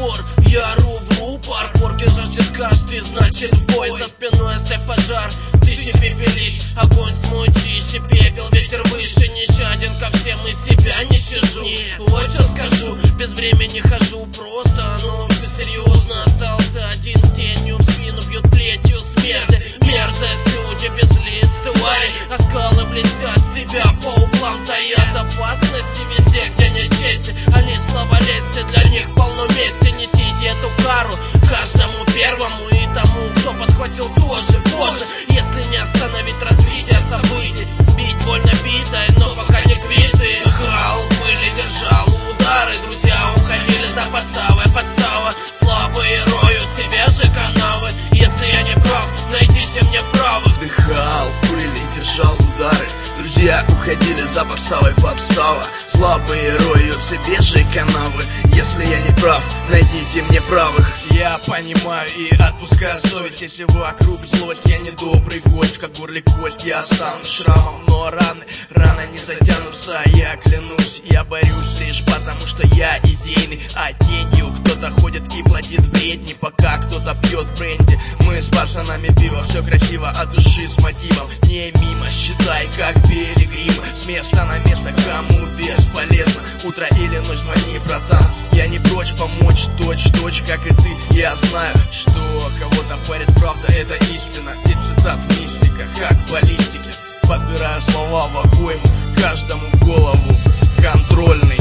упор, я ору в упор. Порки жаждет каждый, значит в бой. За спиной оставь пожар, тысячи пепелищ. Огонь смой чище, пепел, ветер выше. Нещаден ко всем, и себя не щажу. Вот что скажу, без времени хожу. Просто, но все серьезно. Остался один с тенью, в спину бьет плетью смерти. Мерзость, люди без лиц, твари. А скалы блестят, себя по углам таят. Опасности везде, где не честь, а лишь слова лести. Для них полно мести. Несите эту кару каждому первому и тому, кто подхватил тоже. Боже, если не остановить развитие событий. Бить больно битой, но пока не квиты. Дыхал, пыли держал удары. Друзья уходили за подставой, подстава. Слабые роют себе же канавы. Если я не прав, найдите мне правых. Вдыхал пыли, держал удары. Друзья уходили за подставой, подстава. Слабые роют себе же канавы. Если я не прав, найдите мне правых. Я понимаю и отпускаю совесть. Если вокруг злость, я не добрый гость. Как в горле кость, я останусь шрамом. Но раны не затянутся. Я клянусь, я борюсь лишь потому, что я идейный. А тенью кто-то ходит и плодит бредни, пока кто-то пьет бренди. Мы с пацанами пиво, все красиво от души с мотивом. Не мимо, считай как пилигрим. С места на место, кому бесполезно. Утро или ночь, звони, братан. Я не прочь помочь, точь-точь, как и ты. Я знаю, что кого-то парит правда, это истина. Из цитат мистика, как в баллистике. Подбираю слова в обойму, каждому в голову контрольный.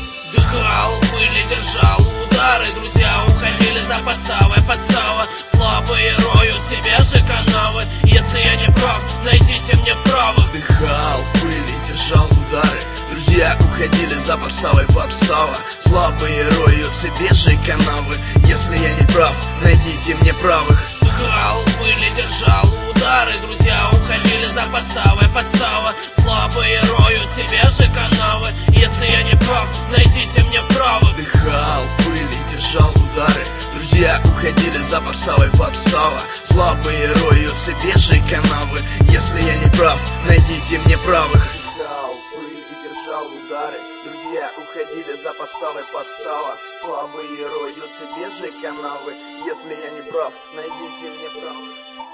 Дыхал, пыли держал удары. Друзья уходили за подставой, подстава. Слабые роют себе же канавы. Если я не прав, найдите мне правых. Дыхал, пыли, держал удары. Друзья уходили за подставой, подстава. Слабые роют себе же канавы. Если я не прав, найдите мне правых. Дыхал, пыли держал удары. Друзья уходили за подставой, подстава. Слабые роют себе же канавы. Если я не прав, найдите мне правых. Дыхал, пыли, держал удары. Друзья уходили за подставой, подстава. Слабые роют себе же канавы. Если я не прав, найдите мне правых. Дыхал, пыли, держал удары. Друзья уходили за подставой, подстава. Слабые роют себе же канавы. Если я не прав, найдите мне правых.